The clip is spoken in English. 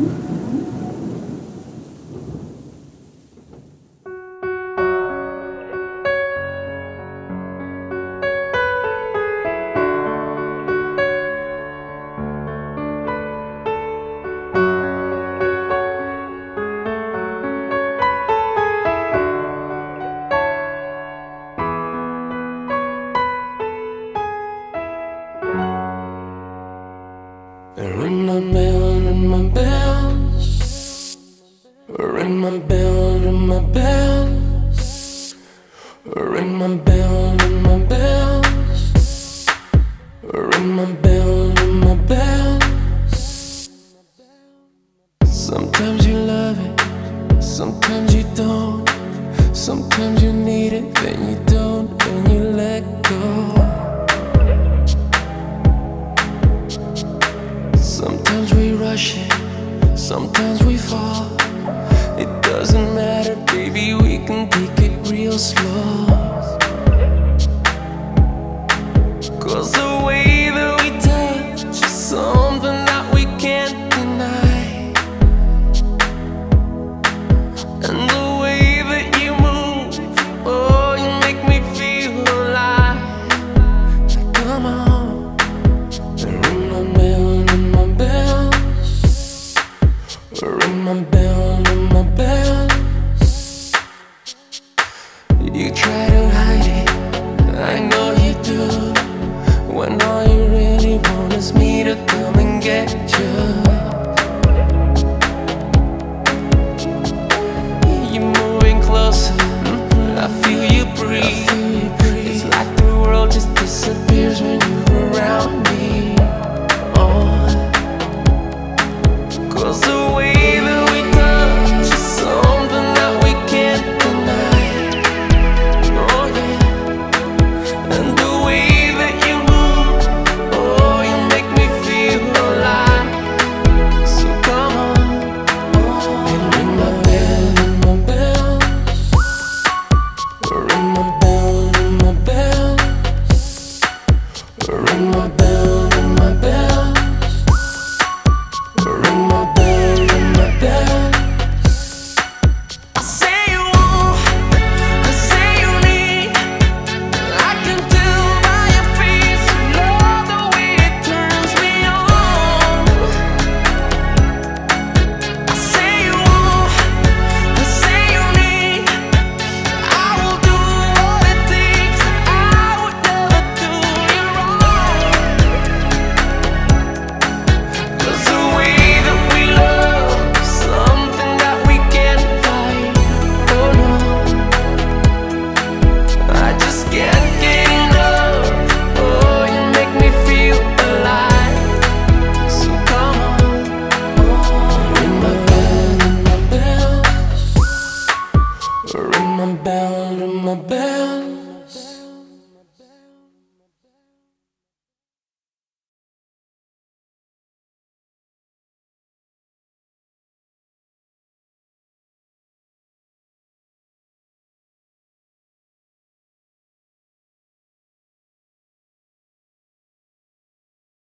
Ring my bell, ring my bells. Ring my bell, ring my bells. Ring my bell, ring my bells. Ring my bell, ring my bells. Sometimes you love it, sometimes you don't. Sometimes you need it, then you don't, then you let go. Sometimes we rush it, sometimes we fall. It doesn't matter, baby, we can take it real slow. 'Cause the way that we touch is something that we can't deny. And the way that you move, oh, you make me feel alive. So come on, ring my bell, ring my bells. Ring my bell, ring my bells. You try to hide it, I know you do, when all you really want is me to come and get you. You're moving closer, I feel you breathe. It's like the world just disappears when you're around me. Oh, 'cause